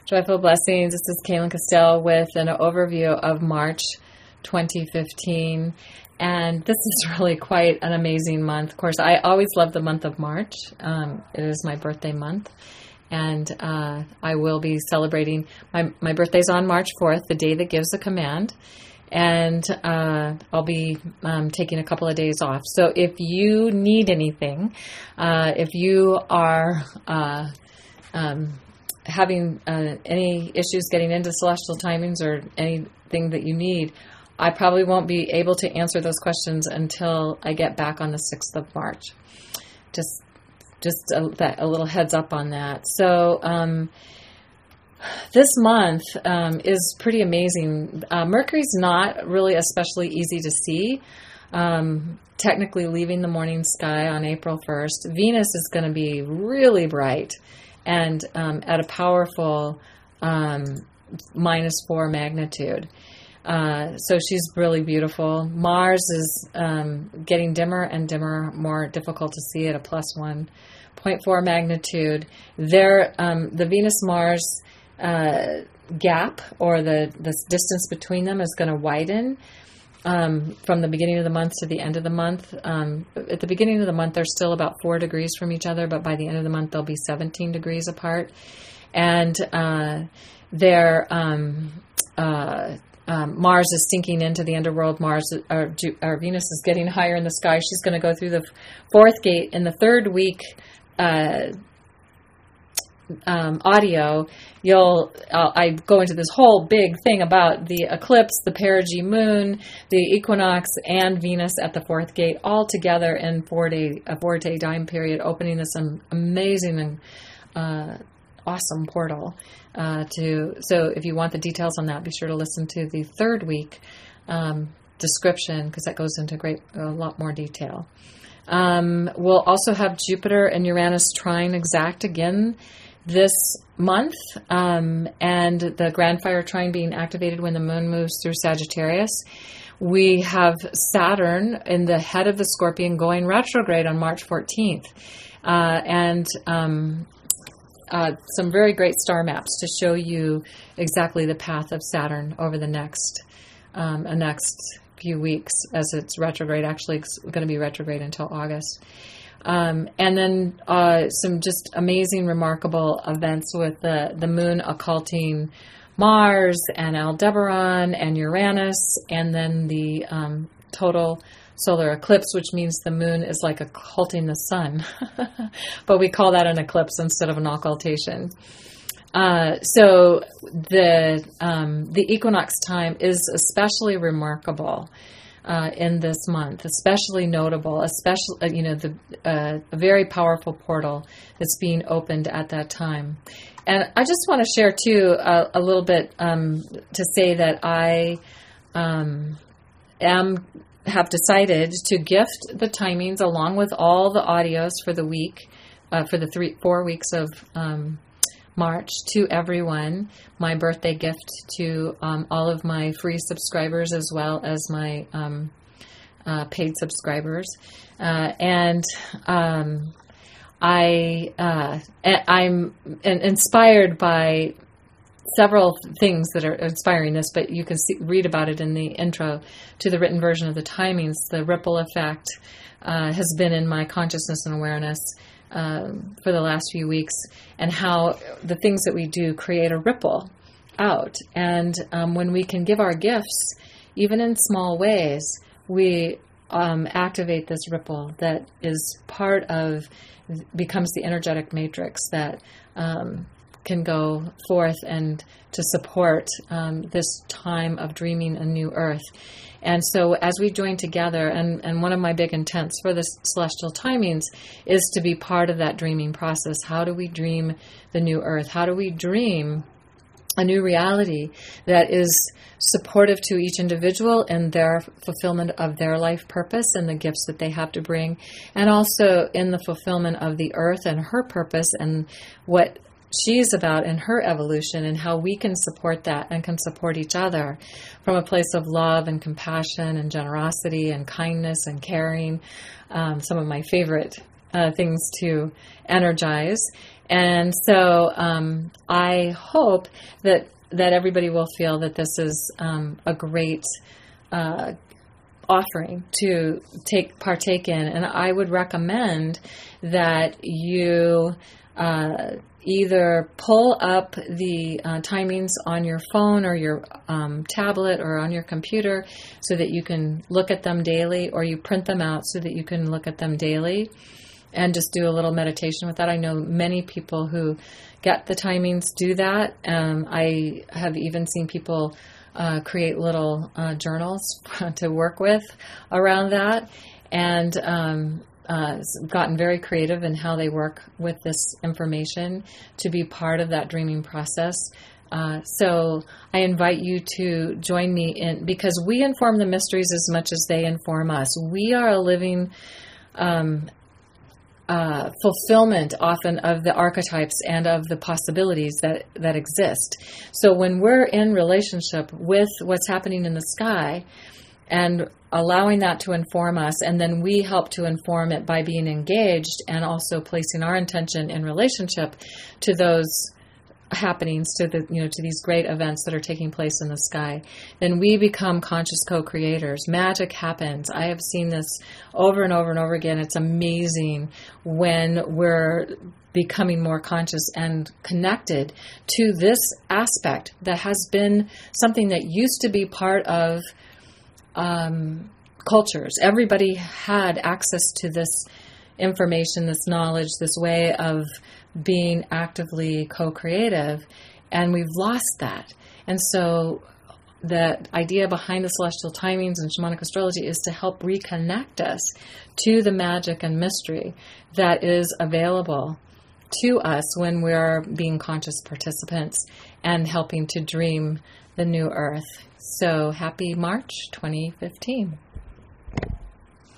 Joyful Blessings. This is Kaylin Castell with an overview of March 2015. And this is really quite an amazing month. Of course, I always love the month of March. It is my birthday month. And I will be celebrating. My birthday's on March 4th, the day that gives the command. And I'll be taking a couple of days off. So if you need anything, if you are having any issues getting into celestial timings or anything that you need, I probably won't be able to answer those questions until I get back on the 6th of March. Just a little heads up on that. So this month is pretty amazing. Mercury's not really especially easy to see. Technically leaving the morning sky on April 1st. Venus is going to be really bright and at a powerful -4 magnitude. So she's really beautiful. Mars is getting dimmer and dimmer, more difficult to see at a +1.4 magnitude. There, the Venus-Mars gap, or the distance between them, is going to widen from the beginning of the month to the end of the month. At the beginning of the month, they're still about 4 degrees from each other, but by the end of the month, they'll be 17 degrees apart. And Mars is sinking into the underworld. Venus is getting higher in the sky. She's going to go through the 4th gate in the 3rd week. Audio, I go into this whole big thing about the eclipse, the perigee moon, the equinox, and Venus at the 4th gate, all together in a 4-day time period, opening this amazing and awesome portal. So if you want the details on that, be sure to listen to the 3rd week description, because that goes into a lot more detail. We'll also have Jupiter and Uranus trine exact again this month, and the Grand Fire trine being activated when the moon moves through Sagittarius. We have Saturn in the head of the Scorpion going retrograde on March 14th, and some very great star maps to show you exactly the path of Saturn over the next few weeks, as it's retrograde. Actually, it's going to be retrograde until August. And then some just amazing, remarkable events with the moon occulting Mars and Aldebaran and Uranus, and then the total solar eclipse, which means the moon is like occulting the sun. But we call that an eclipse instead of an occultation. So the equinox time is especially remarkable in this month, especially notable, especially a very powerful portal that's being opened at that time. And I just want to share too a little bit to say that I have decided to gift the timings along with all the audios for the week, for the 4 weeks of March, to everyone. My birthday gift to all of my free subscribers as well as my paid subscribers. I'm inspired by several things that are inspiring this, but you can read about it in the intro to the written version of the timings. The ripple effect has been in my consciousness and awareness for the last few weeks, and how the things that we do create a ripple out. And when we can give our gifts, even in small ways, we activate this ripple that is becomes the energetic matrix that can go forth and to support this time of dreaming a new earth. And so as we join together, and one of my big intents for this celestial timings is to be part of that dreaming process. How do we dream the new earth? How do we dream a new reality that is supportive to each individual in their fulfillment of their life purpose and the gifts that they have to bring, and also in the fulfillment of the earth and her purpose and what she's about in her evolution, and how we can support that and can support each other from a place of love and compassion and generosity and kindness and caring. Some of my favorite things to energize. And so I hope that everybody will feel that this is a great offering to partake in. And I would recommend that you either pull up the timings on your phone or your tablet or on your computer so that you can look at them daily, or you print them out so that you can look at them daily and just do a little meditation with that. I know many people who get the timings do that. I have even seen people create little journals to work with around that, and gotten very creative in how they work with this information to be part of that dreaming process. So I invite you to join me in, because we inform the mysteries as much as they inform us. We are a living fulfillment often of the archetypes and of the possibilities that exist. So when we're in relationship with what's happening in the sky and allowing that to inform us, and then we help to inform it by being engaged and also placing our intention in relationship to those happenings, to these great events that are taking place in the sky, then we become conscious co-creators. Magic happens. I have seen this over and over and over again. It's amazing when we're becoming more conscious and connected to this aspect that has been something that used to be part of cultures. Everybody had access to this information, this knowledge, this way of being actively co-creative, and we've lost that. And so the idea behind the celestial timings and shamanic astrology is to help reconnect us to the magic and mystery that is available to us when we're being conscious participants and helping to dream the new earth. So happy March 2015.